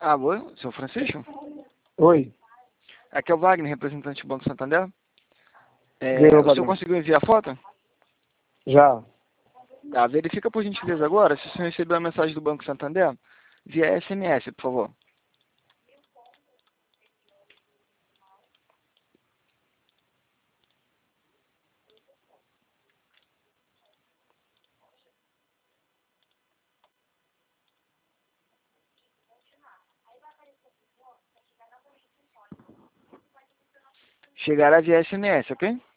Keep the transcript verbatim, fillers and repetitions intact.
Alô, seu Francisco? Oi, Aqui é o Wagner, representante do Banco Santander. É, ganhou, o senhor Wagner. conseguiu enviar a foto? Já. Tá, verifica por gentileza agora se o senhor recebeu a mensagem do Banco Santander via S M S, por favor. Chegará via S M S, ok?